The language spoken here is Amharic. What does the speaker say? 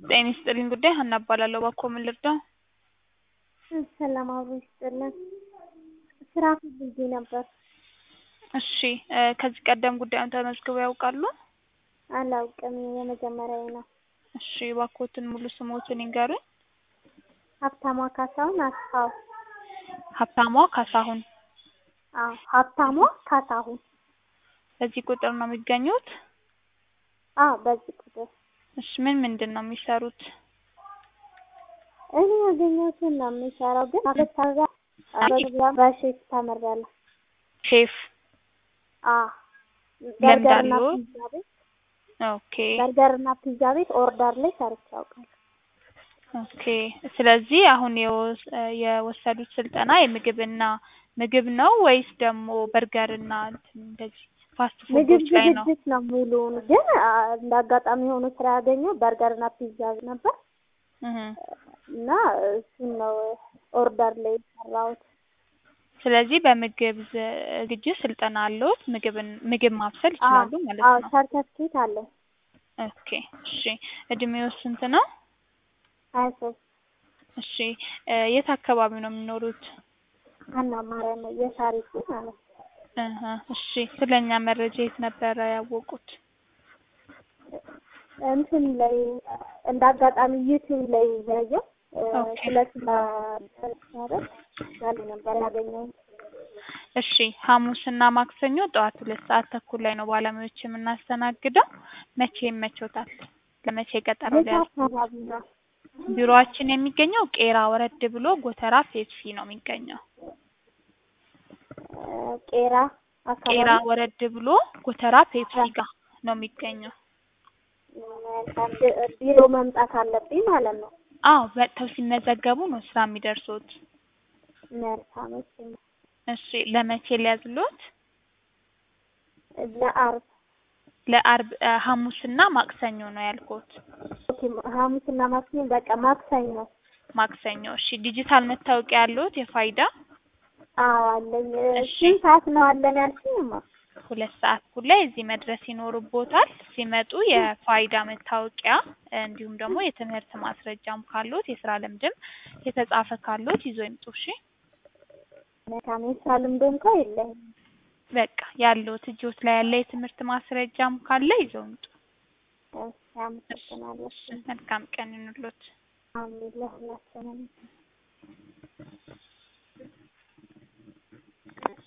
ጤና ይስጥልኝ ጉዳይ ሀና እባላለሁ። እባክዎ ምን ልርዳው? ሰላም አብሮ ይስጥልን። ስራ ፈልጌ ነበር። እሺ ከዚህ ቀደም ጉዳዩን ተመዝግበው ያውቃሉ? አላውቅም፣ የመጀመሪያዬ ነው። እሺ እባክዎትን ሙሉ ስምዎትን ይንገሩኝ? ሀብታሟ ካሳሁን አስፋው። ሀብታሟ ካሳሁን። አዎ ሀብታሟ ካሳሁን። በዚህ ቁጥር ነው የሚገኙት? አዎ በዚህ ቁጥር። እሺ ምንድን ነው የሚሰሩት? እኔ ያገኘሁትን ነው የምሰራው፣ ግን በሼፍ ተምሬያለሁ። ሼፍ? አዎ ለምዳሉ? ፒዛ ቤት። ኦኬ በርገርና ፒዛ ቤት ኦርደር ላይ ሰርቼ አውቃለሁ። ኦኬ ስለዚህ አሁን የወሰዱት ስልጠና ምግብ ነው ወይስ ደግሞ በርገርና እንደዚህ ፋስት ፉዶች ላይ ነው? ምግብ ነው ሙሉውን፣ ግን እንዳጋጣሚ ሆኖ ስራ ያገኘው በርገርና ፒዛ ነበር እና እሱን ነው ኦርደር ላይ ሰራሁት። ስለዚህ በምግብ ዝግጅት ስልጠና አለዎት? ምግብ ማብሰል ይችላሉ ማለት ነው? አዎ ሰርተፍኬት አለኝ። ኦኬ እሺ እድሜው ስንት ነው? 23። እሺ የት አካባቢ ነው የሚኖሩት? ሀና ማርያም የሳሪስ ማለት ነው። እሺ ስለኛ መረጃ የት ነበረ ያወቁት? እንትን ላይ እንዳጋጣሚ ዩቲዩብ ላይ ያየው ስለስለ ነበር ያገኘው። እሺ ሐሙስና ማክሰኞ ጠዋት 2 ሰዓት ተኩል ላይ ነው ባለሙያዎች የምናስተናግደው። መቼ ይመቾታል? ለመቼ ቀጠሮ ሊያዝ? ቢሮአችን የሚገኘው ቄራ ወረድ ብሎ ጎተራ ፔፕሲ ነው የሚገኘው። ቄራ ወረድ ብሎ ጎተራ ፔፕሲ ጋር ነው የሚገኘው። ቢሮ መምጣት አለብኝ ማለት ነው? አዎ መጥተው ሲመዘገቡ ነው ስራ የሚደርሱት። መልካም። እሺ ለመቼ ሊያዝሎት? ለአርብ ሐሙስና ማክሰኞ ነው ያልኩት። ኦኬ ሐሙስና ማክሰኞ፣ በቃ ማክሰኞ። እሺ ዲጂታል መታወቂያ ያለዎት የፋይዳ? አዎ አለኝ። ስንት ሰዓት ነው አለን ያልሽኝማ? 2 ሰዓት ላይ እዚህ መድረስ ይኖርቦታል። ሲመጡ የፋይዳ መታወቂያ እንዲሁም ደግሞ የትምህርት ማስረጃም ካሉት የስራ ልምድም የተጻፈ ካሉት ይዞ ይምጡ። እሺ መልካም። የስራ ልምድ እንኳን የለኝም። በቃ ያለዎት እጆት ላይ ያለ የትምህርት ማስረጃም ካለ ይዞ ይምጡ። እሺ አመሰግናለሁ። መልካም ቀን ይሁንልዎት። አሜን ለሁላችንም።